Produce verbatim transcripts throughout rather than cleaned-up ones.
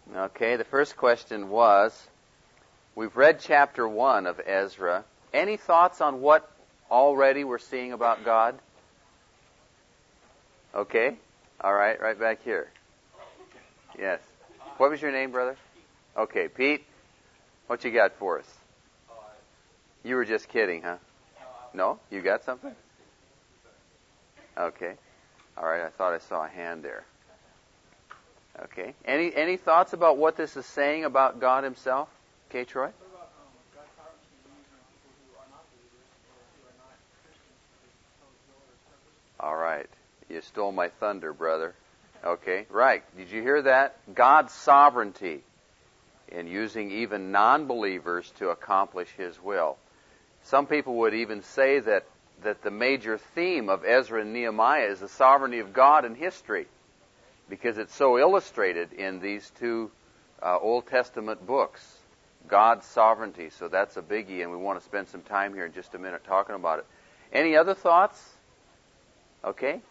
Okay, the first question was, we've read chapter one of Ezra. Any thoughts on what already we're seeing about God? Okay, all right, right back here. Yes. What was your name, brother? Okay, Pete, what you got for us? You were just kidding, huh? No? You got something? Okay. All right, I thought I saw a hand there. Okay. Any any thoughts about what this is saying about God Himself? Okay, Troy? All right. You stole my thunder, brother. Okay, right. Did you hear that? God's sovereignty in using even non-believers to accomplish His will. Some people would even say that, that the major theme of Ezra and Nehemiah is the sovereignty of God in history, because it's so illustrated in these two uh, Old Testament books, God's sovereignty. So that's a biggie, and we want to spend some time here in just a minute talking about it. Any other thoughts? Okay.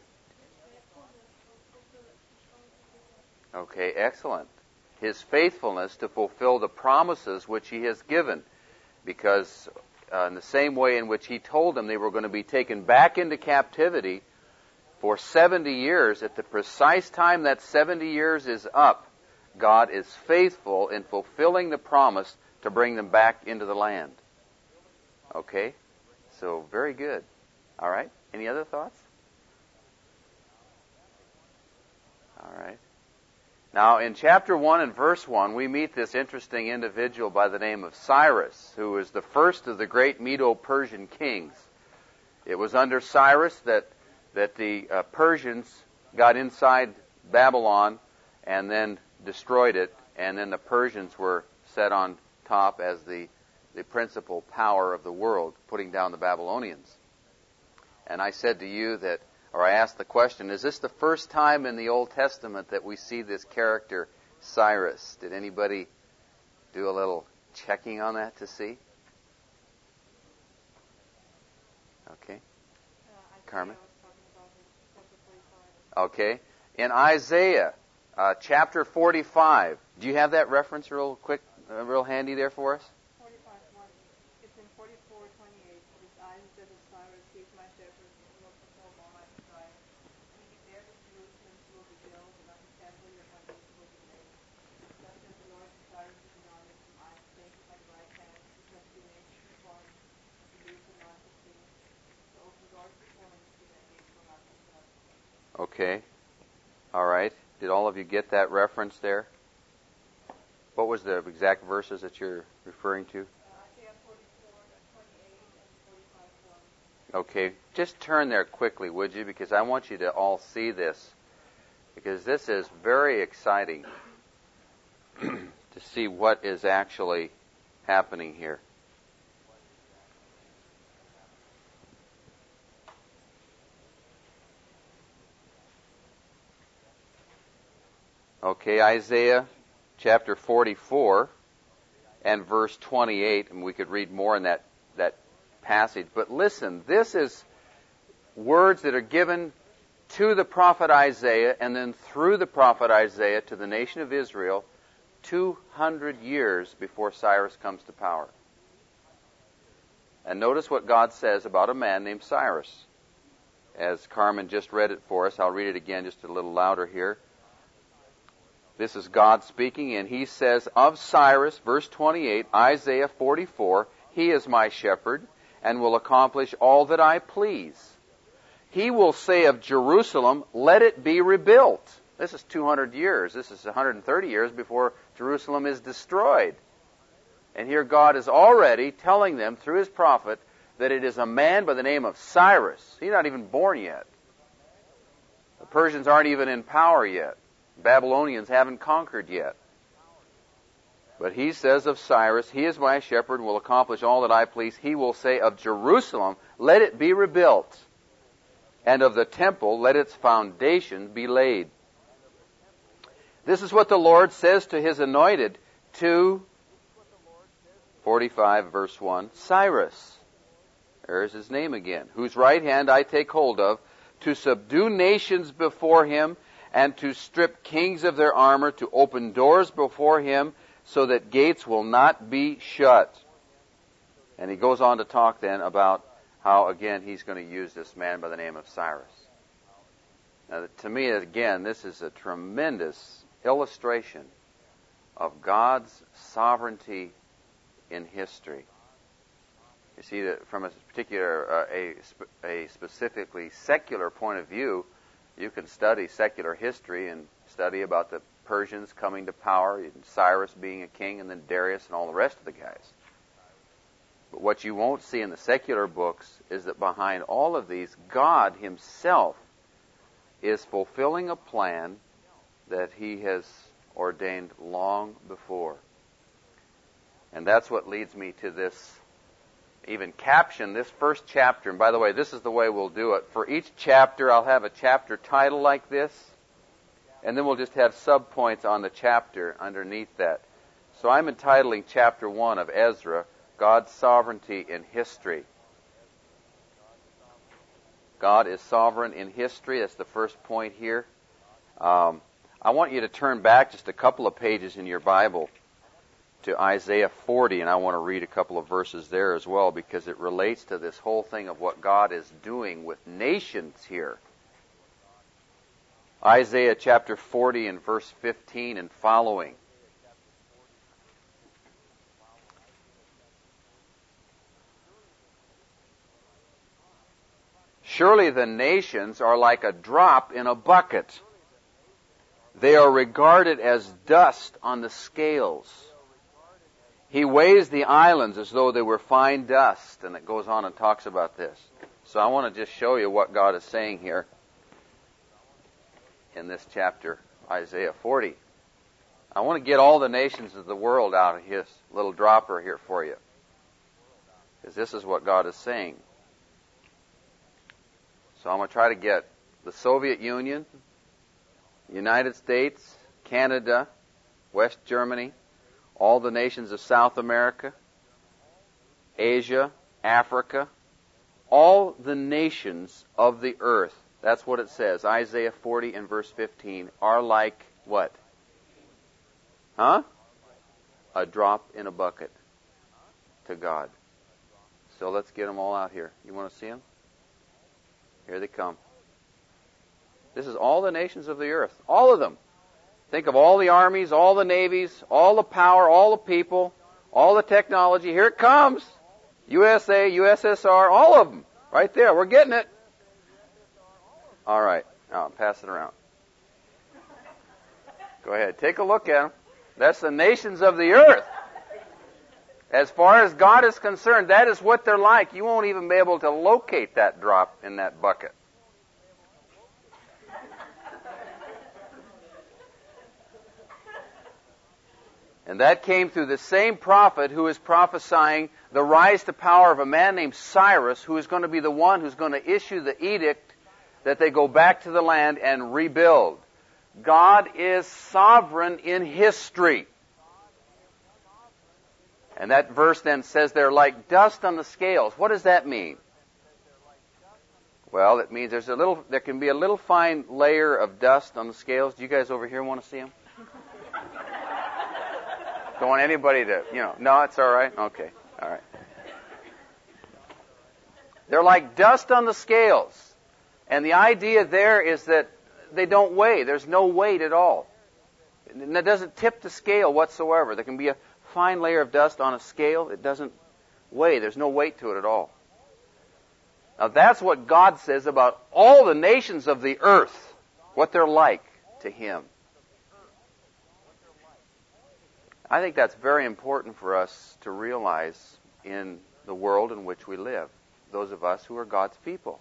Okay, excellent. His faithfulness to fulfill the promises which He has given, because uh, in the same way in which He told them they were going to be taken back into captivity for seventy years, at the precise time that seventy years is up, God is faithful in fulfilling the promise to bring them back into the land. Okay? So, very good. All right. Any other thoughts? All right. Now, in chapter one and verse one, we meet this interesting individual by the name of Cyrus, who was the first of the great Medo-Persian kings. It was under Cyrus that that the uh, Persians got inside Babylon and then destroyed it, and then the Persians were set on top as the, the principal power of the world, putting down the Babylonians. And I said to you that, or I asked the question, is this the first time in the Old Testament that we see this character, Cyrus? Did anybody do a little checking on that to see? Okay. Carmen? Okay. In Isaiah, uh, chapter forty-five, do you have that reference real quick, uh, real handy there for us? forty-five, it's in forty-four twenty-eight. It is I who said of Cyrus, he is my shepherd, and will perform all my desire. He declared that Jerusalem will be built, and not the temple your foundation will be laid. Thus says the Lord to Cyrus who is army from I will take you by the right hand, who shall be a nation formed, and believe the not the king. To open doors before him, so that gates will not be shut. Okay. All right. Did all of you get that reference there? What was the exact verses that you're referring to? Isaiah forty-four twenty-eight and forty-five one. Okay. Just turn there quickly, would you? Because I want you to all see this. Because this is very exciting to see what is actually happening here. Okay, Isaiah chapter forty-four and verse twenty-eight, and we could read more in that, that passage. But listen, this is words that are given to the prophet Isaiah and then through the prophet Isaiah to the nation of Israel two hundred years before Cyrus comes to power. And notice what God says about a man named Cyrus. As Carmen just read it for us, I'll read it again just a little louder here. This is God speaking, and He says of Cyrus, verse twenty-eight, Isaiah forty-four, He is my shepherd, and will accomplish all that I please. He will say of Jerusalem, let it be rebuilt. This is two hundred years. This is one hundred thirty years before Jerusalem is destroyed. And here God is already telling them through His prophet that it is a man by the name of Cyrus. He's not even born yet. The Persians aren't even in power yet. Babylonians haven't conquered yet. But He says of Cyrus, He is my shepherd and will accomplish all that I please. He will say of Jerusalem, let it be rebuilt. And of the temple, let its foundation be laid. This is what the Lord says to His anointed, to forty-five verse one, Cyrus. There's his name again. Whose right hand I take hold of, to subdue nations before him, and to strip kings of their armor, to open doors before him, so that gates will not be shut. And he goes on to talk then about how, again, he's going to use this man by the name of Cyrus. Now, to me, again, this is a tremendous illustration of God's sovereignty in history. You see that from a particular, uh, a, a specifically secular point of view, you can study secular history and study about the Persians coming to power, and Cyrus being a king, and then Darius and all the rest of the guys. But what you won't see in the secular books is that behind all of these, God himself is fulfilling a plan that he has ordained long before. And that's what leads me to this, even caption this first chapter. And by the way, this is the way we'll do it. For each chapter, I'll have a chapter title like this, and then we'll just have subpoints on the chapter underneath that. So I'm entitling chapter one of Ezra, God's Sovereignty in History. God is sovereign in history. That's the first point here. Um, I want you to turn back just a couple of pages in your Bible to Isaiah forty, and I want to read a couple of verses there as well, because it relates to this whole thing of what God is doing with nations here. Isaiah chapter forty and verse fifteen and following. Surely the nations are like a drop in a bucket. They are regarded as dust on the scales. He weighs the islands as though they were fine dust, and it goes on and talks about this. So I want to just show you what God is saying here in this chapter, Isaiah forty. I want to get all the nations of the world out of his little dropper here for you, because this is what God is saying. So I'm going to try to get the Soviet Union, United States, Canada, West Germany, all the nations of South America, Asia, Africa, all the nations of the earth. That's what it says. Isaiah forty and verse fifteen are like what? Huh? A drop in a bucket to God. So let's get them all out here. You want to see them? Here they come. This is all the nations of the earth. All of them. Think of all the armies, all the navies, all the power, all the people, all the technology. Here it comes. U S A, U S S R, all of them. Right there. We're getting it. All right. Now, pass it around. Go ahead. Take a look at them. That's the nations of the earth. As far as God is concerned, that is what they're like. You won't even be able to locate that drop in that bucket. And that came through the same prophet who is prophesying the rise to power of a man named Cyrus, who is going to be the one who's going to issue the edict that they go back to the land and rebuild. God is sovereign in history. And that verse then says they're like dust on the scales. What does that mean? Well, it means there's a little, there can be a little fine layer of dust on the scales. Do you guys over here want to see them? Don't want anybody to, you know, no, it's all right? Okay, all right. They're like dust on the scales. And the idea there is that they don't weigh. There's no weight at all. And it doesn't tip the scale whatsoever. There can be a fine layer of dust on a scale. It doesn't weigh. There's no weight to it at all. Now that's what God says about all the nations of the earth, what they're like to Him. I think that's very important for us to realize in the world in which we live, those of us who are God's people.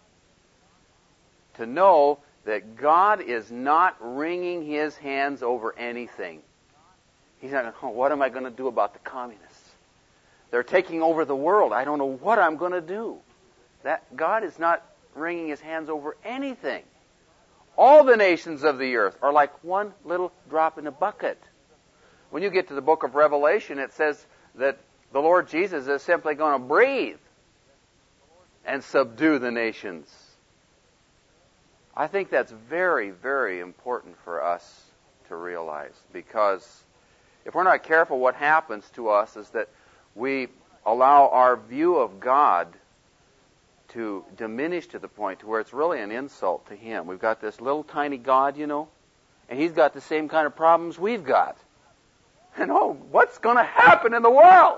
To know that God is not wringing His hands over anything. He's not, oh, what am I going to do about the communists? They're taking over the world. I don't know what I'm going to do. That God is not wringing His hands over anything. All the nations of the earth are like one little drop in a bucket. When you get to the book of Revelation, it says that the Lord Jesus is simply going to breathe and subdue the nations. I think that's very, very important for us to realize, because if we're not careful, what happens to us is that we allow our view of God to diminish to the point to where it's really an insult to Him. We've got this little tiny God, you know, and He's got the same kind of problems we've got. And oh, what's going to happen in the world?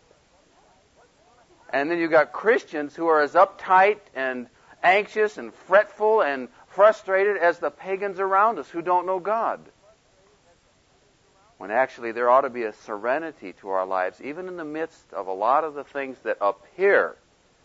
And then you've got Christians who are as uptight and anxious and fretful and frustrated as the pagans around us who don't know God. When actually there ought to be a serenity to our lives, even in the midst of a lot of the things that appear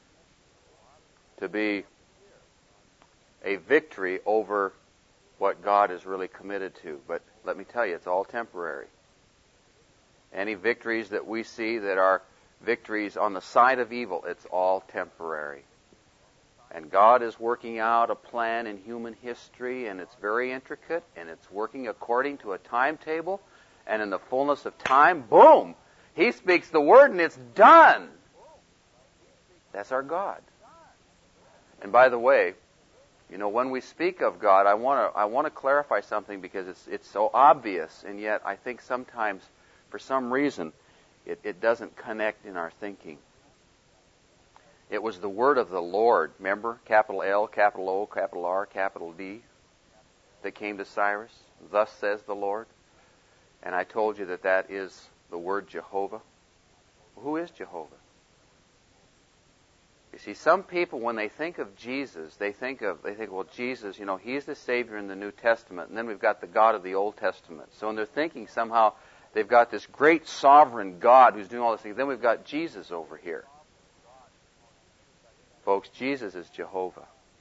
to be a victory over what God is really committed to. But let me tell you, it's all temporary. Any victories that we see that are victories on the side of evil, it's all temporary. And God is working out a plan in human history, and it's very intricate, and it's working according to a timetable, and in the fullness of time, boom! He speaks the word and it's done! That's our God. And by the way, you know, when we speak of God, I want to I want to clarify something, because it's it's so obvious, and yet I think sometimes, for some reason, it, it doesn't connect in our thinking. It was the word of the Lord, remember? Capital L, capital O, capital R, capital D, that came to Cyrus. Thus says the Lord. And I told you that that is the word Jehovah. Well, who is Jehovah? You see, some people, when they think of Jesus, they think of, they think, well, Jesus, you know, He's the Savior in the New Testament, and then we've got the God of the Old Testament. So in their thinking, somehow, they've got this great sovereign God who's doing all these things. Then we've got Jesus over here. Folks, Jesus is Jehovah.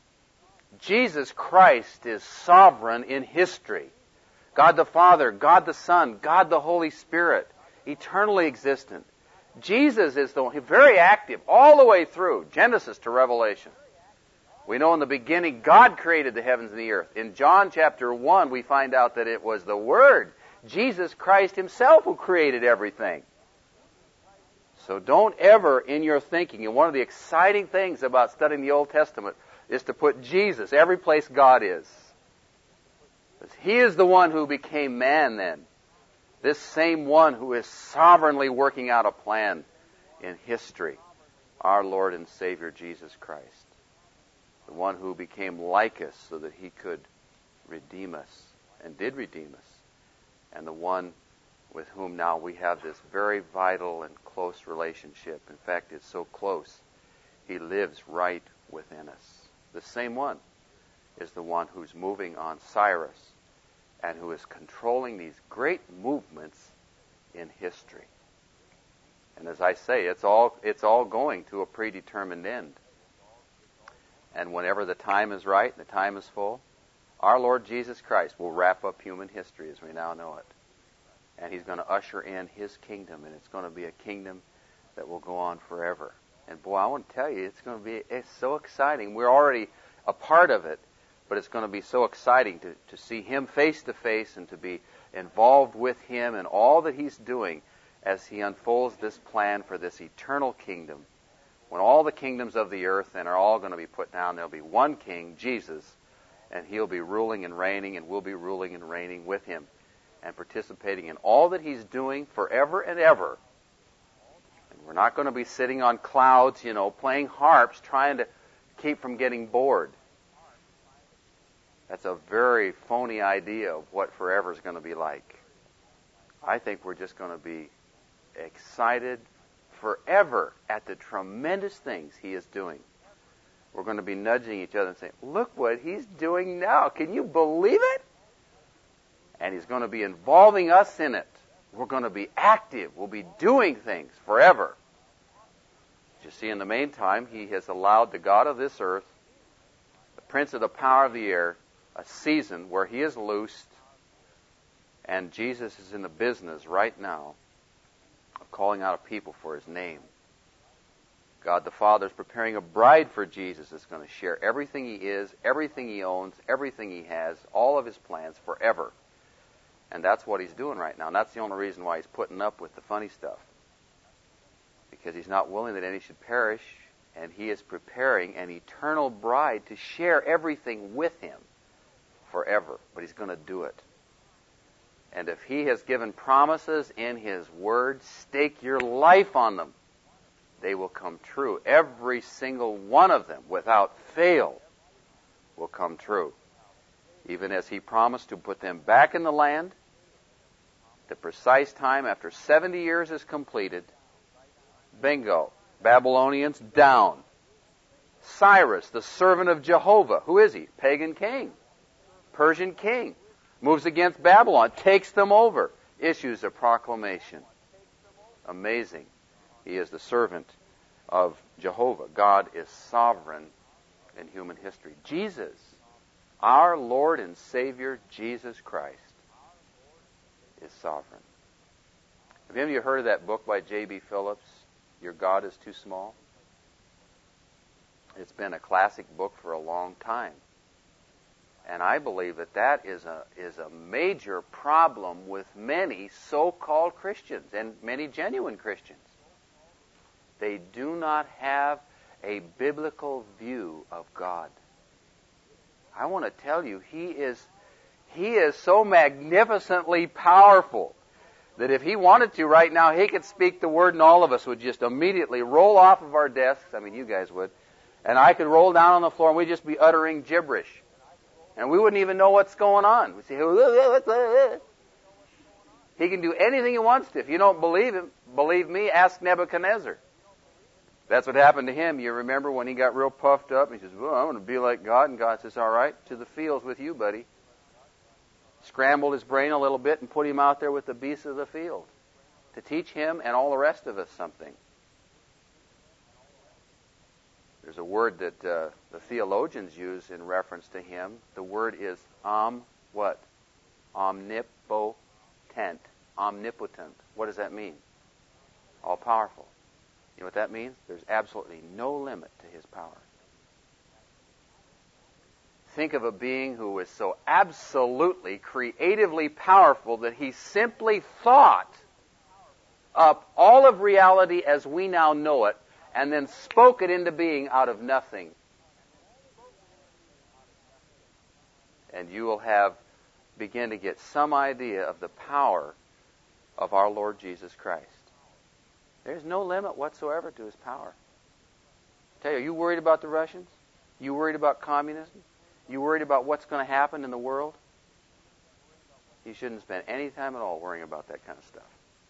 Jesus Christ is sovereign in history. God the Father, God the Son, God the Holy Spirit, eternally existent. Jesus is the one, very active all the way through, Genesis to Revelation. We know in the beginning God created the heavens and the earth. In John chapter one, we find out that it was the Word, Jesus Christ Himself, who created everything. So don't ever in your thinking, and one of the exciting things about studying the Old Testament is to put Jesus every place God is. Because He is the one who became man then. This same one who is sovereignly working out a plan in history. Our Lord and Savior Jesus Christ. The one who became like us so that He could redeem us, and did redeem us. And the one with whom now we have this very vital and close relationship. In fact, it's so close, He lives right within us. The same one is the one who's moving on Cyrus and who is controlling these great movements in history. And as I say, it's all it's all going to a predetermined end. And whenever the time is right, the time is full, our Lord Jesus Christ will wrap up human history as we now know it. And He's going to usher in His kingdom, and it's going to be a kingdom that will go on forever. And boy, I want to tell you, it's going to be it's so exciting. We're already a part of it, but it's going to be so exciting to, to see Him face to face and to be involved with Him and all that He's doing as He unfolds this plan for this eternal kingdom. When all the kingdoms of the earth then are all going to be put down, there'll be one king, Jesus, and He'll be ruling and reigning, and we'll be ruling and reigning with Him and participating in all that He's doing forever and ever. And we're not going to be sitting on clouds, you know, playing harps, trying to keep from getting bored. That's a very phony idea of what forever is going to be like. I think we're just going to be excited forever at the tremendous things He is doing. We're going to be nudging each other and saying, look what He's doing now. Can you believe it? And He's going to be involving us in it. We're going to be active. We'll be doing things forever. You see, in the meantime, He has allowed the God of this earth, the prince of the power of the air, a season where He is loosed, and Jesus is in the business right now of calling out a people for His name. God the Father is preparing a bride for Jesus that's going to share everything He is, everything He owns, everything He has, all of His plans forever. And that's what He's doing right now. And that's the only reason why He's putting up with the funny stuff. Because He's not willing that any should perish, and He is preparing an eternal bride to share everything with Him. forever, but He's going to do it. And if He has given promises in His Word, stake your life on them. They will come true. Every single one of them, without fail, will come true. Even as He promised to put them back in the land, the precise time after seventy years is completed, bingo, Babylonians down. Cyrus, the servant of Jehovah, who is he? Pagan king, Persian king, moves against Babylon, takes them over, issues a proclamation. Amazing. He is the servant of Jehovah. God is sovereign in human history. Jesus, our Lord and Savior, Jesus Christ, is sovereign. Have any of you heard of that book by J B Phillips, Your God is Too Small? It's been a classic book for a long time. And I believe that that is a, is a major problem with many so-called Christians and many genuine Christians. They do not have a biblical view of God. I want to tell you, He is, He is so magnificently powerful that if He wanted to right now, He could speak the word and all of us would just immediately roll off of our desks. I mean, you guys would. And I could roll down on the floor and we'd just be uttering gibberish. And we wouldn't even know what's going on. We'd say, He can do anything He wants to. If you don't believe Him, believe me, ask Nebuchadnezzar. That's what happened to him. You remember when he got real puffed up? He says, well, I'm going to be like God. And God says, all right, to the fields with you, buddy. Scrambled his brain a little bit and put him out there with the beasts of the field to teach him and all the rest of us something. There's a word that uh, the theologians use in reference to him. The word is om, what? Omnipotent. Omnipotent. What does that mean? All powerful. You know what that means? There's absolutely no limit to His power. Think of a being who is so absolutely creatively powerful that He simply thought up all of reality as we now know it and then spoke it into being out of nothing. And you will have begin to get some idea of the power of our Lord Jesus Christ. There's no limit whatsoever to His power. I tell you, are you worried about the Russians? You worried about communism? You worried about what's going to happen in the world? You shouldn't spend any time at all worrying about that kind of stuff.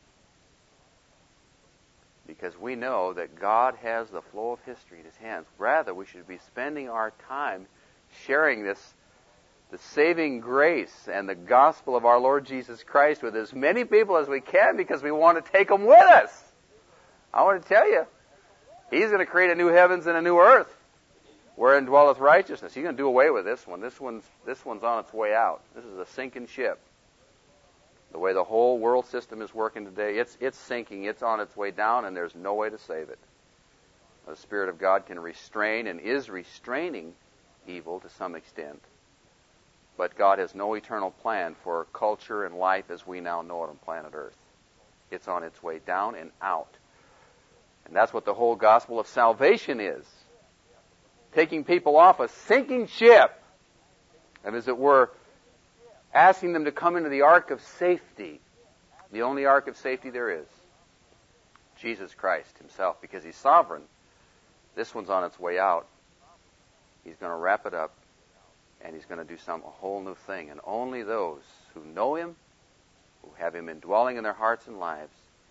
Because we know that God has the flow of history in His hands. Rather, we should be spending our time sharing this, the saving grace and the gospel of our Lord Jesus Christ with as many people as we can because we want to take them with us. I want to tell you, He's going to create a new heavens and a new earth wherein dwelleth righteousness. He's going to do away with this one. This one's, this one's on its way out. This is a sinking ship. The way the whole world system is working today, it's, it's sinking. It's on its way down, and there's no way to save it. The Spirit of God can restrain and is restraining evil to some extent. But God has no eternal plan for culture and life as we now know it on planet Earth. It's on its way down and out. And that's what the whole gospel of salvation is. Taking people off a sinking ship. And as it were, asking them to come into the ark of safety. The only ark of safety there is. Jesus Christ Himself. Because He's sovereign. This one's on its way out. He's going to wrap it up. And He's going to do some a whole new thing. And only those who know Him, who have Him indwelling in their hearts and lives,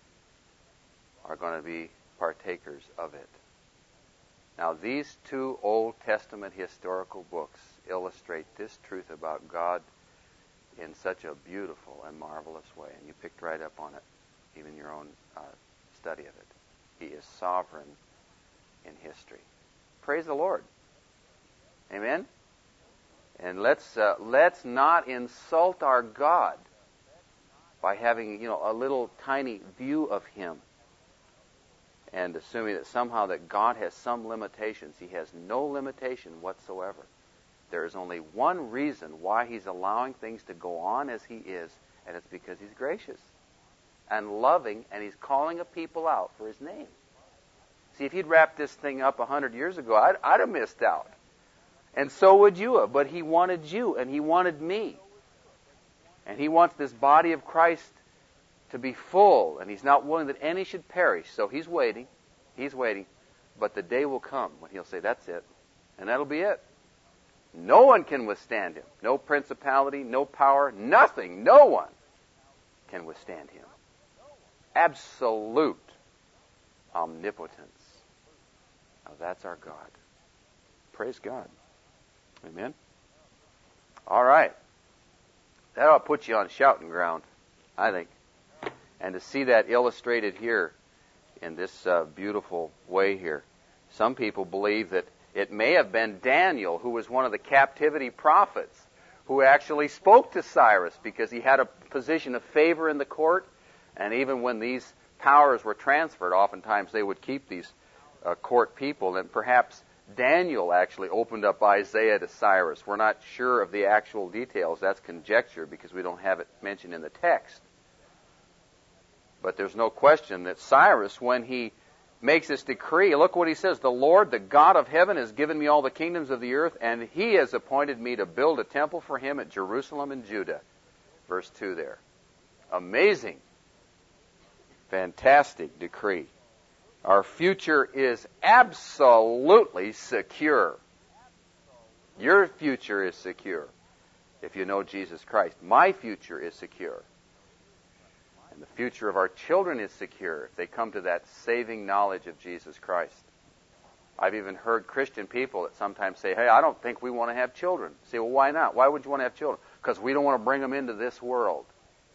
are going to be partakers of it. Now, these two Old Testament historical books illustrate this truth about God in such a beautiful and marvelous way. And you picked right up on it, even your own uh, study of it. He is sovereign in history. Praise the Lord. Amen? And let's uh, let's not insult our God by having, you know, a little tiny view of Him and assuming that somehow that God has some limitations. He has no limitation whatsoever. There is only one reason why He's allowing things to go on as He is, and it's because He's gracious and loving, and He's calling a people out for His name. See, if He'd wrapped this thing up a hundred years ago, I'd, I'd have missed out. And so would you have. But he wanted you, and he wanted me. And he wants this body of Christ to be full, and he's not willing that any should perish. So he's waiting. He's waiting. But the day will come when he'll say, that's it. And that'll be it. No one can withstand him. No principality, no power, nothing, no one can withstand him. Absolute omnipotence. Now that's our God. Praise God. Amen. All right. That ought to put you on shouting ground, I think. And to see that illustrated here in this uh, beautiful way here. Some people believe that it may have been Daniel, who was one of the captivity prophets, who actually spoke to Cyrus because he had a position of favor in the court. And even when these powers were transferred, oftentimes they would keep these uh, court people. And perhaps Daniel actually opened up Isaiah to Cyrus. We're not sure of the actual details. That's conjecture because we don't have it mentioned in the text. But there's no question that Cyrus, when he makes this decree, look what he says, the Lord, the God of heaven, has given me all the kingdoms of the earth, and he has appointed me to build a temple for him at Jerusalem and Judah. Verse two there. Amazing. Fantastic decree. Our future is absolutely secure. Your future is secure if you know Jesus Christ. My future is secure. And the future of our children is secure if they come to that saving knowledge of Jesus Christ. I've even heard Christian people that sometimes say, hey, I don't think we want to have children. Say, well, why not? Why would you want to have children? Because we don't want to bring them into this world.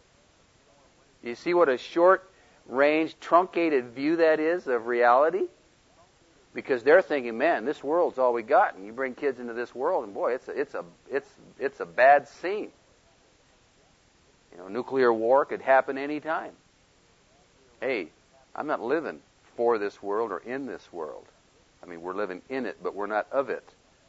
You see what a short-range, truncated view that is of reality? Because they're thinking, man, this world's all we got, and you bring kids into this world, and boy, it's a, it's a, it's, it's a bad scene. You know, nuclear war could happen any time. Hey, I'm not living for this world or in this world. I mean, we're living in it, but we're not of it.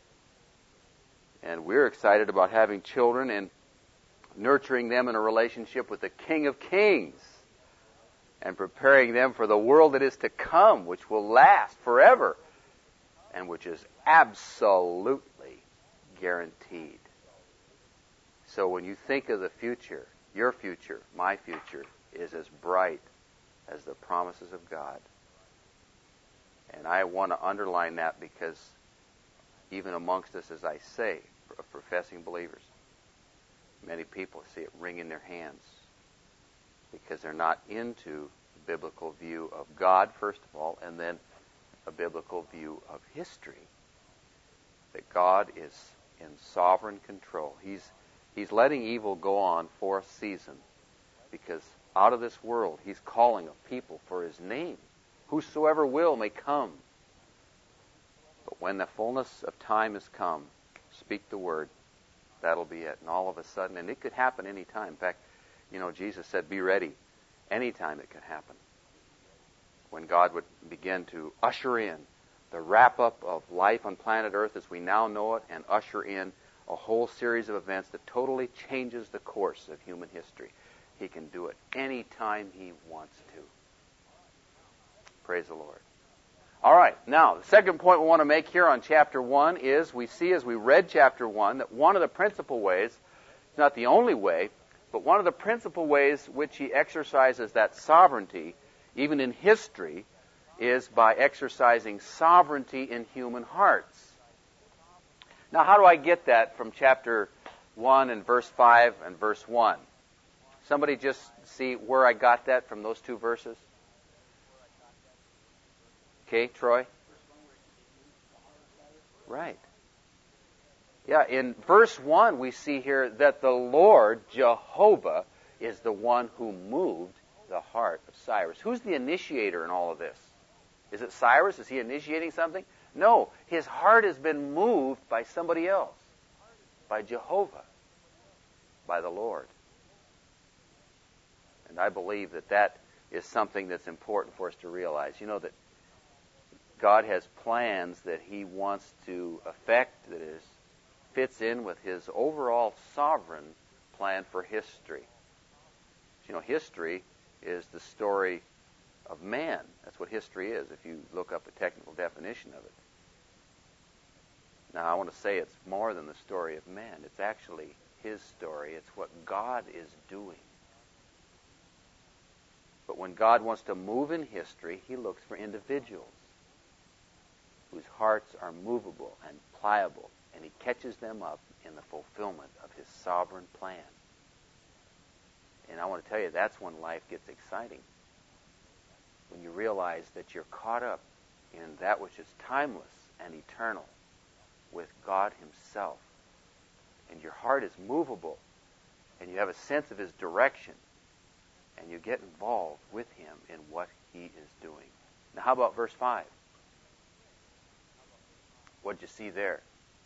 And we're excited about having children and nurturing them in a relationship with the King of Kings and preparing them for the world that is to come, which will last forever and which is absolutely guaranteed. So when you think of the future, your future, my future, is as bright as the promises of God. And I want to underline that because even amongst us, as I say, of professing believers, many people see it ring in their hands because they're not into a biblical view of God, first of all, and then a biblical view of history. That God is in sovereign control. He's He's letting evil go on for a season because out of this world he's calling a people for his name. Whosoever will may come. But when the fullness of time has come, speak the word. That'll be it. And all of a sudden, and it could happen any time. In fact, you know, Jesus said, be ready. Any time it could happen. When God would begin to usher in the wrap-up of life on planet Earth as we now know it and usher in a whole series of events that totally changes the course of human history. He can do it any time he wants to. Praise the Lord. All right, now, the second point we want to make here on chapter one is we see as we read chapter one that one of the principal ways, it's not the only way, but one of the principal ways which he exercises that sovereignty, even in history, is by exercising sovereignty in human hearts. Now, how do I get that from chapter one and verse five and verse one? Somebody just see where I got that from those two verses? Okay, Troy? Right. Yeah, in verse one we see here that the Lord, Jehovah, is the one who moved the heart of Cyrus. Who's the initiator in all of this? Is it Cyrus? Is he initiating something? No, his heart has been moved by somebody else, by Jehovah, by the Lord. And I believe that that is something that's important for us to realize. You know that God has plans that he wants to effect that is, fits in with his overall sovereign plan for history. You know, history is the story of man. That's what history is, if you look up a technical definition of it. Now, I want to say it's more than the story of man. It's actually His story. It's what God is doing. But when God wants to move in history, He looks for individuals whose hearts are movable and pliable, and He catches them up in the fulfillment of His sovereign plan. And I want to tell you, that's when life gets exciting. When you realize that you're caught up in that which is timeless and eternal with God Himself. And your heart is movable, and you have a sense of His direction, and you get involved with Him in what He is doing. Now, how about verse five? What did you see there?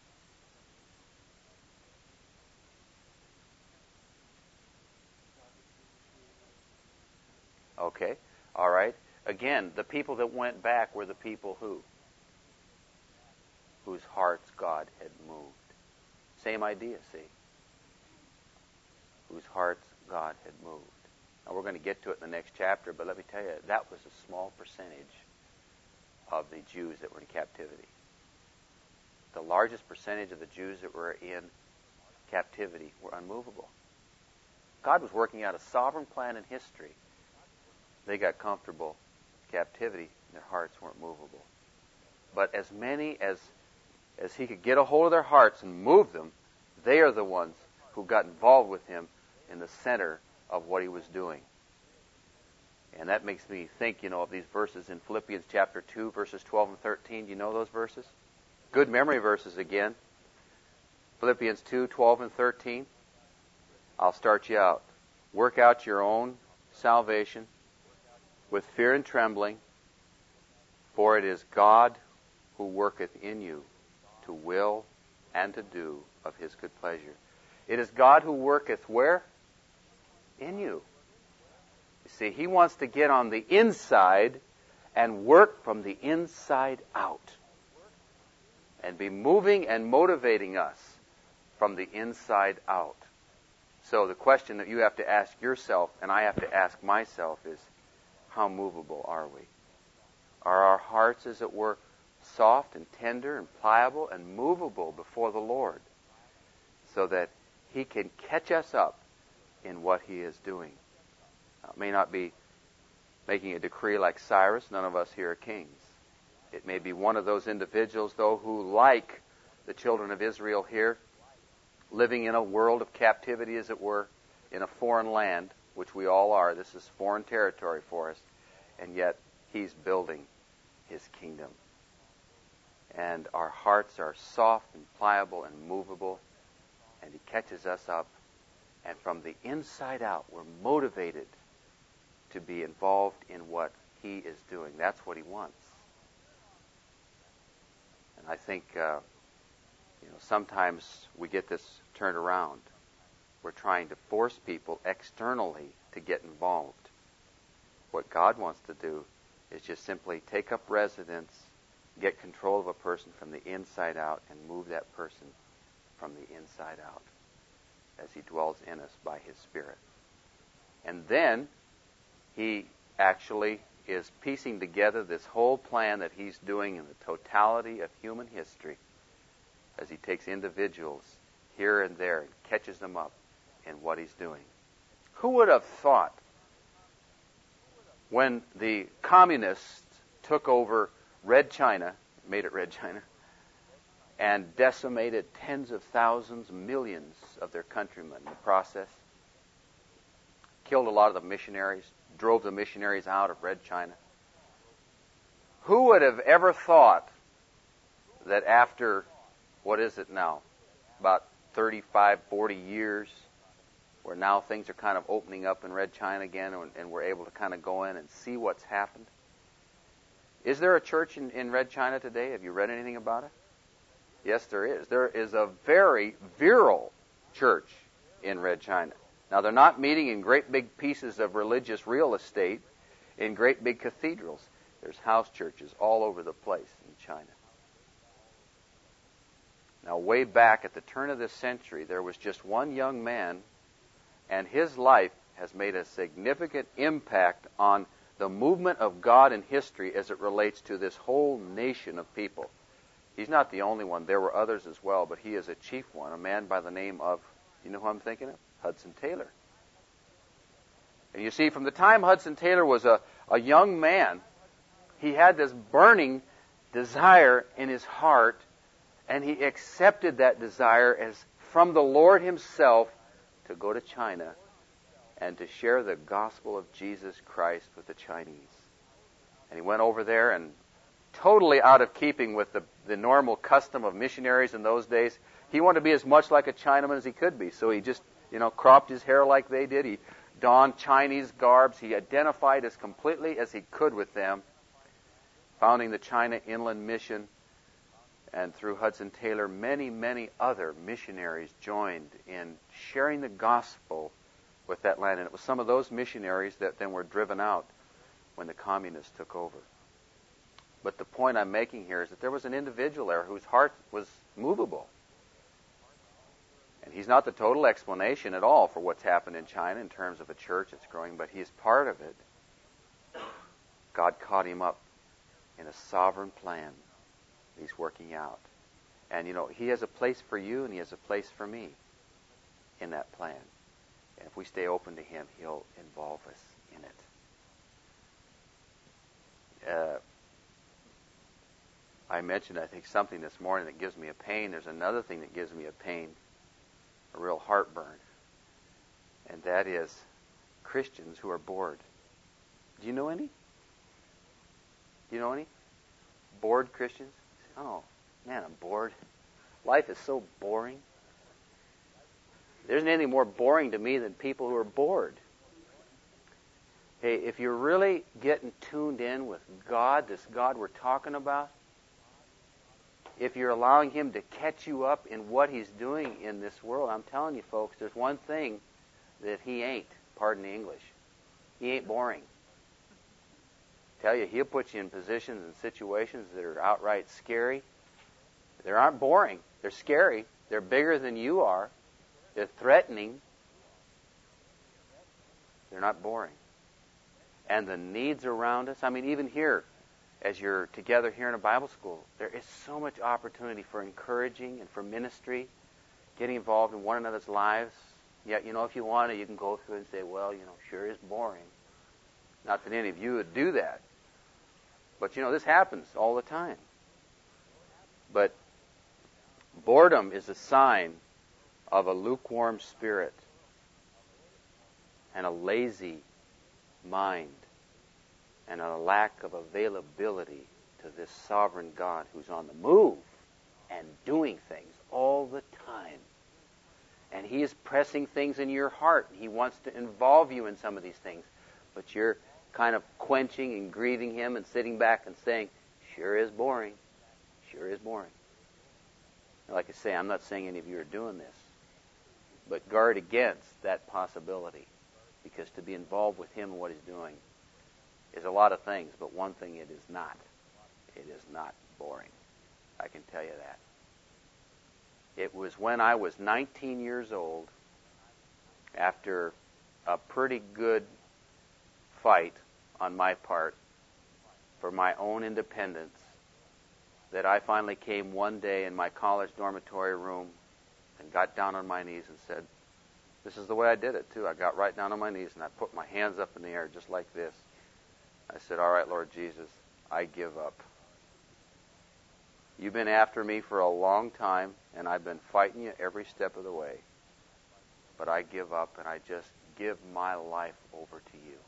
Okay, all right. Again, the people that went back were the people who? Whose hearts God had moved. Same idea, see? Whose hearts God had moved. Now, we're going to get to it in the next chapter, but let me tell you, that was a small percentage of the Jews that were in captivity. The largest percentage of the Jews that were in captivity were unmovable. God was working out a sovereign plan in history. They got comfortable with captivity, and their hearts weren't movable. But as many as as He could get a hold of their hearts and move them, they are the ones who got involved with Him in the center of what He was doing. And that makes me think, you know, of these verses in Philippians chapter two, verses twelve and thirteen. Do you know those verses? Good memory verses again. Philippians two, twelve and thirteen. I'll start you out. Work out your own salvation with fear and trembling, for it is God who worketh in you to will and to do of His good pleasure. It is God who worketh where? In you. You see, He wants to get on the inside and work from the inside out, and be moving and motivating us from the inside out. So the question that you have to ask yourself, and I have to ask myself, is, how movable are we? Are our hearts, as it were, soft and tender and pliable and movable before the Lord, so that He can catch us up in what He is doing? Now, it may not be making a decree like Cyrus. None of us here are kings. It may be one of those individuals, though, who, like the children of Israel here, living in a world of captivity, as it were, in a foreign land, which we all are. This is foreign territory for us. And yet, He's building His kingdom. And our hearts are soft and pliable and movable, and He catches us up. And from the inside out, we're motivated to be involved in what He is doing. That's what He wants. And I think, uh, you know, sometimes we get this turned around. We're trying to force people externally to get involved. What God wants to do is just simply take up residence, get control of a person from the inside out, and move that person from the inside out as He dwells in us by His Spirit. And then He actually is piecing together this whole plan that He's doing in the totality of human history as He takes individuals here and there and catches them up in what He's doing. Who would have thought, when the communists took over Red China, made it Red China, and decimated tens of thousands, millions of their countrymen in the process, killed a lot of the missionaries, drove the missionaries out of Red China. Who would have ever thought that after, what is it now, about thirty-five, forty years, where now things are kind of opening up in Red China again, and, and we're able to kind of go in and see what's happened? Is there a church in, in Red China today? Have you read anything about it? Yes, there is. There is a very virile church in Red China. Now, they're not meeting in great big pieces of religious real estate in great big cathedrals. There's house churches all over the place in China. Now, way back at the turn of this century, there was just one young man, and his life has made a significant impact on the movement of God in history as it relates to this whole nation of people. He's not the only one. There were others as well, but he is a chief one, a man by the name of, you know who I'm thinking of? Hudson Taylor. And you see, from the time Hudson Taylor was a, a young man, he had this burning desire in his heart, and he accepted that desire as from the Lord himself to go to China and to share the gospel of Jesus Christ with the Chinese. And he went over there, and totally out of keeping with the, the normal custom of missionaries in those days, he wanted to be as much like a Chinaman as he could be. So he just, you know, cropped his hair like they did. He donned Chinese garbs. He identified as completely as he could with them, founding the China Inland Mission. And through Hudson Taylor, many, many other missionaries joined in sharing the gospel with that land. And it was some of those missionaries that then were driven out when the communists took over. But the point I'm making here is that there was an individual there whose heart was movable. And he's not the total explanation at all for what's happened in China in terms of a church that's growing, but he's part of it. God caught him up in a sovereign plan he's working out. And, you know, he has a place for you and he has a place for me in that plan. And if we stay open to him, he'll involve us in it. Uh, I mentioned, I think, something this morning that gives me a pain. There's another thing that gives me a pain, a real heartburn. And that is Christians who are bored. Do you know any? Do you know any? Bored Christians? Oh, man, I'm bored. Life is so boring. There isn't anything more boring to me than people who are bored. Hey, if you're really getting tuned in with God, this God we're talking about, if you're allowing him to catch you up in what he's doing in this world, I'm telling you folks, there's one thing that he ain't, pardon the English. He ain't boring. Tell you, he'll put you in positions and situations that are outright scary. They aren't boring. They're scary. They're bigger than you are. They're threatening. They're not boring. And the needs around us, I mean, even here, as you're together here in a Bible school, there is so much opportunity for encouraging and for ministry, getting involved in one another's lives. Yet, you know, if you want to, you can go through and say, well, you know, sure is boring. Not that any of you would do that. But, you know, this happens all the time. But boredom is a sign of a lukewarm spirit and a lazy mind and a lack of availability to this sovereign God who's on the move and doing things all the time. And he is pressing things in your heart. He wants to involve you in some of these things. But you're kind of quenching and grieving him and sitting back and saying, sure is boring. Sure is boring. Like I say, I'm not saying any of you are doing this. But guard against that possibility. Because to be involved with him and what he's doing is a lot of things, but one thing it is not. It is not boring. I can tell you that. It was when I was nineteen years old, after a pretty good fight on my part for my own independence, that I finally came one day in my college dormitory room and got down on my knees and said, this is the way I did it too. I got right down on my knees and I put my hands up in the air just like this. I said, all right, Lord Jesus, I give up. You've been after me for a long time, and I've been fighting you every step of the way. But I give up, and I just give my life over to you.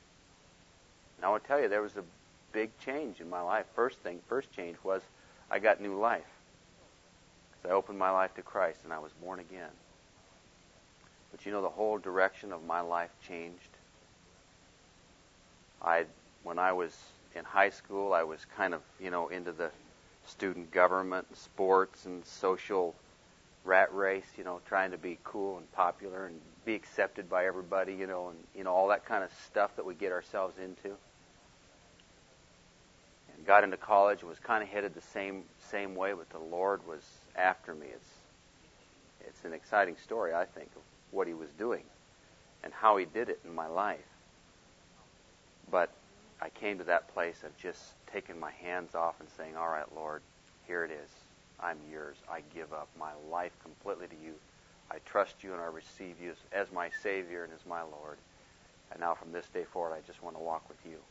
Now, I'll tell you, there was a big change in my life. First thing, first change was I got new life. Because I opened my life to Christ, and I was born again. But you know, the whole direction of my life changed. I, when I was in high school, I was kind of, you know, into the student government, and sports, and social rat race, you know, trying to be cool and popular and be accepted by everybody, you know, and, you know, all that kind of stuff that we get ourselves into. And got into college and was kind of headed the same same way, but the Lord was after me. It's it's an exciting story, I think, of what he was doing and how he did it in my life. But I came to that place of just taking my hands off and saying, all right, Lord, here it is. I'm yours. I give up my life completely to you. I trust you and I receive you as, as my Savior and as my Lord. And now from this day forward, I just want to walk with you.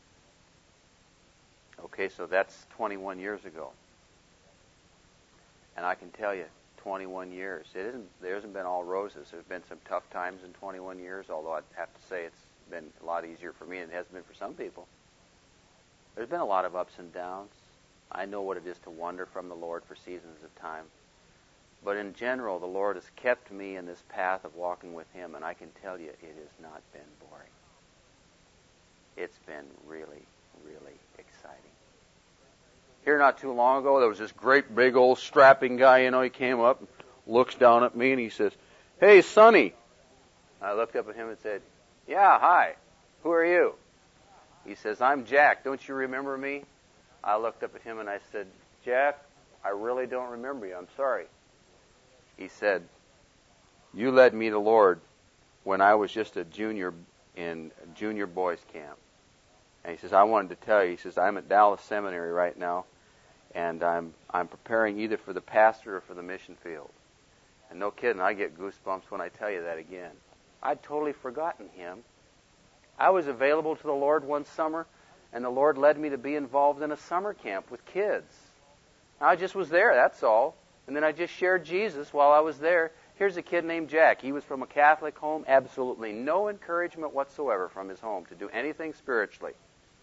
Okay, so that's twenty-one years ago. And I can tell you, twenty-one years, it isn't, there hasn't been all roses. There's been some tough times in twenty-one years, although I'd have to say it's been a lot easier for me than it has been for some people. There's been a lot of ups and downs. I know what it is to wander from the Lord for seasons of time. But in general, the Lord has kept me in this path of walking with Him, and I can tell you it has not been boring. It's been really, really exciting. Here not too long ago, there was this great big old strapping guy, you know, he came up, looks down at me, and he says, "Hey, Sonny." I looked up at him and said, "Yeah, hi. Who are you?" He says, "I'm Jack. Don't you remember me?" I looked up at him and I said, "Jack, I really don't remember you. I'm sorry." He said, "You led me to the Lord when I was just a junior in junior boys camp." And he says, "I wanted to tell you," he says, "I'm at Dallas Seminary right now, and I'm I'm preparing either for the pastor or for the mission field." And no kidding, I get goosebumps when I tell you that again. I'd totally forgotten him. I was available to the Lord one summer, and the Lord led me to be involved in a summer camp with kids. I just was there, that's all. And then I just shared Jesus while I was there. Here's a kid named Jack. He was from a Catholic home, absolutely no encouragement whatsoever from his home to do anything spiritually.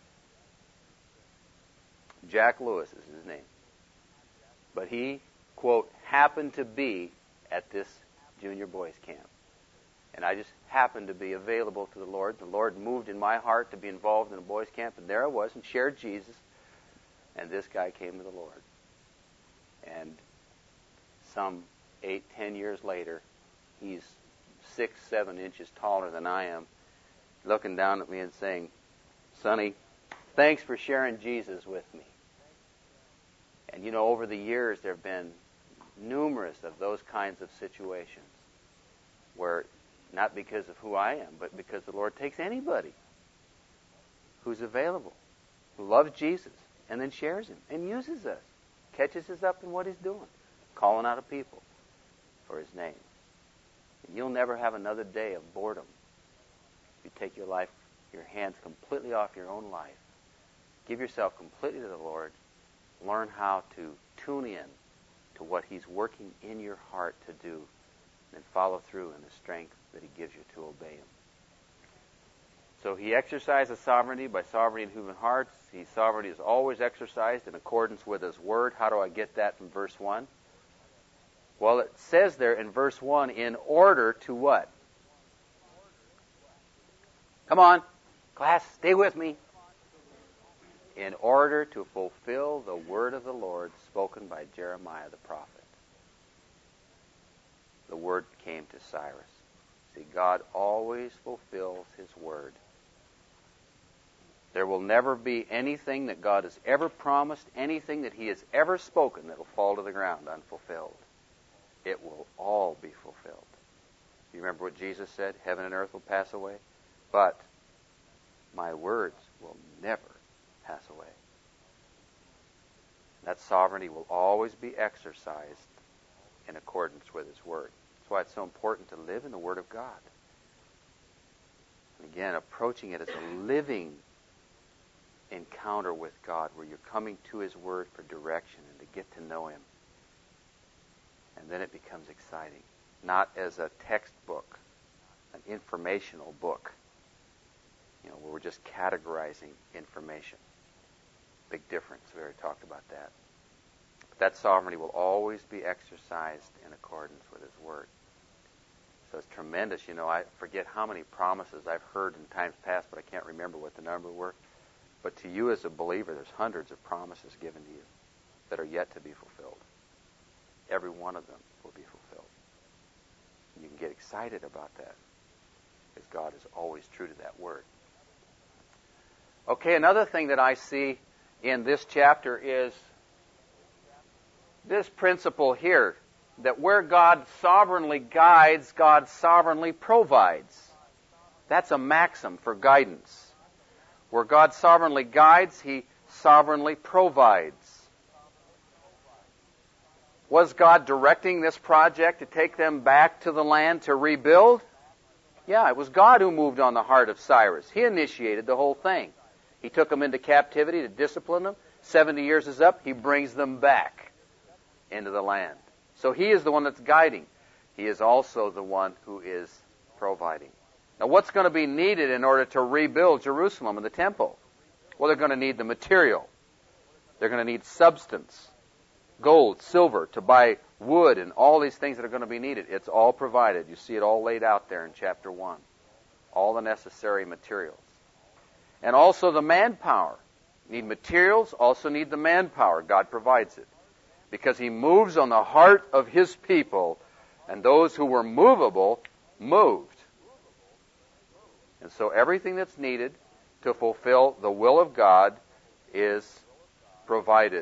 Jack Lewis is his name. But he, quote, happened to be at this junior boys camp. And I just happened to be available to the Lord. The Lord moved in my heart to be involved in a boys camp, and there I was and shared Jesus. And this guy came to the Lord. And some eight, ten years later, he's six, seven inches taller than I am, looking down at me and saying, "Sonny, thanks for sharing Jesus with me." And you know, over the years, there have been numerous of those kinds of situations where, not because of who I am, but because the Lord takes anybody who's available, who loves Jesus, and then shares Him and uses us, catches us up in what He's doing, calling out a people for His name. And you'll never have another day of boredom if you take your life, your hands completely off your own life. Give yourself completely to the Lord. Learn how to tune in to what He's working in your heart to do, and follow through in the strength that He gives you to obey Him. So He exercises sovereignty by sovereignty in human hearts. His sovereignty is always exercised in accordance with His Word. How do I get that from verse one? Well, it says there in verse one, in order to what? Come on, class, stay with me. In order to fulfill the word of the Lord spoken by Jeremiah the prophet. The word came to Cyrus. See, God always fulfills His word. There will never be anything that God has ever promised, anything that He has ever spoken that will fall to the ground unfulfilled. It will all be fulfilled. You remember what Jesus said? Heaven and earth will pass away, but my words will never pass away. That sovereignty will always be exercised in accordance with His Word. That's why it's so important to live in the Word of God. And again, approaching it as a living encounter with God, where you're coming to His Word for direction and to get to know Him. And then it becomes exciting. Not as a textbook, an informational book, you know, where we're just categorizing information. Big difference. We already talked about that. But that sovereignty will always be exercised in accordance with His Word. So it's tremendous. You know, I forget how many promises I've heard in times past, but I can't remember what the number were. But to you as a believer, there's hundreds of promises given to you that are yet to be fulfilled. Every one of them will be fulfilled. And you can get excited about that, because God is always true to that Word. Okay, another thing that I see in this chapter is this principle here, that where God sovereignly guides, God sovereignly provides. That's a maxim for guidance. Where God sovereignly guides, He sovereignly provides. Was God directing this project to take them back to the land to rebuild? Yeah, it was God who moved on the heart of Cyrus. He initiated the whole thing. He took them into captivity to discipline them. Seventy years is up. He brings them back into the land. So he is the one that's guiding. He is also the one who is providing. Now, what's going to be needed in order to rebuild Jerusalem and the temple? Well, they're going to need the material. They're going to need substance. Gold, silver, to buy wood, and all these things that are going to be needed. It's all provided. You see it all laid out there in chapter one. All the necessary materials. And also the manpower. Need materials, also need the manpower. God provides it. Because He moves on the heart of His people, and those who were movable moved. And so everything that's needed to fulfill the will of God is provided.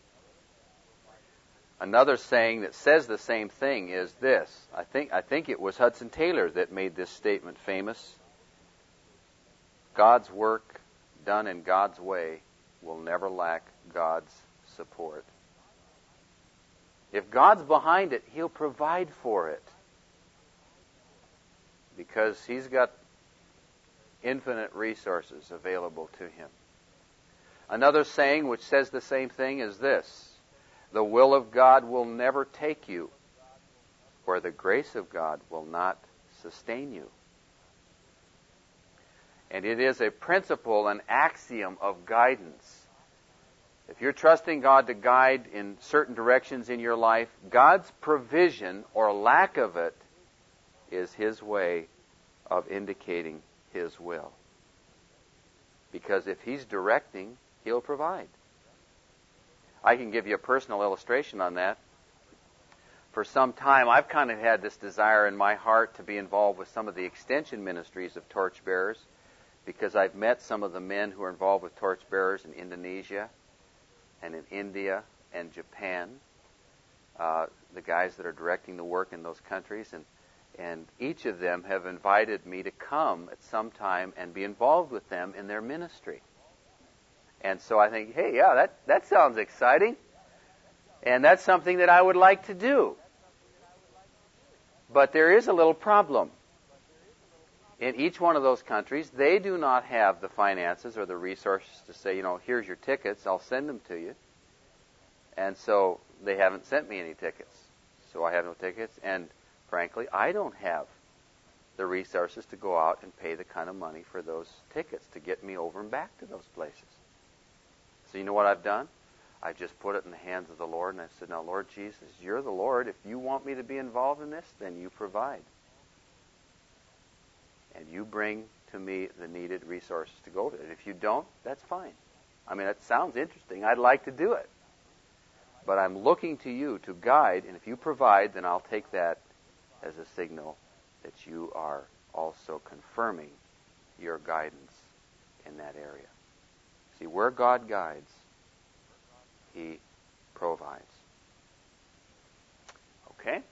Another saying that says the same thing is this. I think I think it was Hudson Taylor that made this statement famous. God's work done in God's way will never lack God's support. If God's behind it, He'll provide for it. Because He's got infinite resources available to Him. Another saying which says the same thing is this. The will of God will never take you, where the grace of God will not sustain you. And it is a principle, an axiom of guidance. If you're trusting God to guide in certain directions in your life, God's provision or lack of it is His way of indicating His will. Because if He's directing, He'll provide. I can give you a personal illustration on that. For some time, I've kind of had this desire in my heart to be involved with some of the extension ministries of torchbearers, because I've met some of the men who are involved with torchbearers in Indonesia and in India and Japan, uh, the guys that are directing the work in those countries, and and each of them have invited me to come at some time and be involved with them in their ministry. And so I think, hey, yeah, that, that sounds exciting. And that's something that I would like to do. But there is a little problem. In each one of those countries, they do not have the finances or the resources to say, you know, here's your tickets, I'll send them to you. And so they haven't sent me any tickets. So I have no tickets. And frankly, I don't have the resources to go out and pay the kind of money for those tickets to get me over and back to those places. So you know what I've done? I just put it in the hands of the Lord, and I said, now, Lord Jesus, you're the Lord. If you want me to be involved in this, then you provide. And you bring to me the needed resources to go with it. And if you don't, that's fine. I mean, that sounds interesting. I'd like to do it. But I'm looking to you to guide, and if you provide, then I'll take that as a signal that you are also confirming your guidance in that area. See, where God guides, He provides. Okay?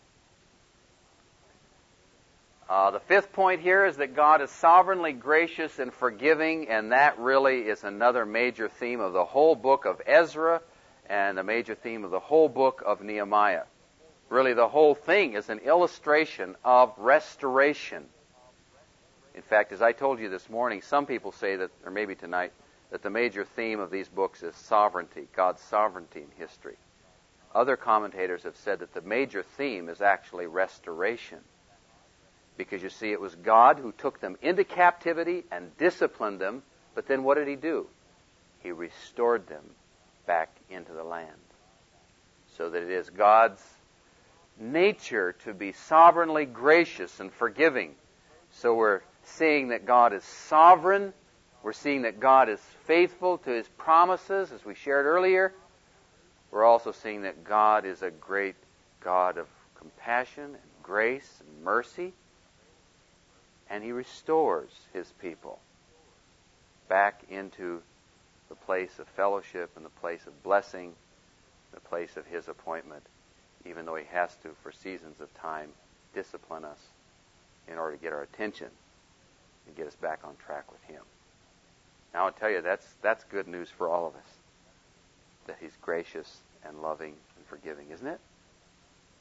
Uh, the fifth point here is that God is sovereignly gracious and forgiving, and that really is another major theme of the whole book of Ezra and a major theme of the whole book of Nehemiah. Really, the whole thing is an illustration of restoration. In fact, as I told you this morning, some people say that, or maybe tonight, that the major theme of these books is sovereignty, God's sovereignty in history. Other commentators have said that the major theme is actually restoration. Because you see, it was God who took them into captivity and disciplined them, but then what did He do? He restored them back into the land. So that it is God's nature to be sovereignly gracious and forgiving. So we're seeing that God is sovereign. We're seeing that God is faithful to His promises, as we shared earlier. We're also seeing that God is a great God of compassion and grace and mercy. And He restores His people back into the place of fellowship and the place of blessing, the place of His appointment, even though He has to, for seasons of time, discipline us in order to get our attention and get us back on track with Him. Now, I'll tell you, that's that's good news for all of us, that He's gracious and loving and forgiving, isn't it?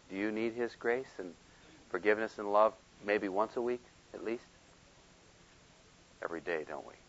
Do you need His grace and forgiveness and love maybe once a week at least? Every day, don't we?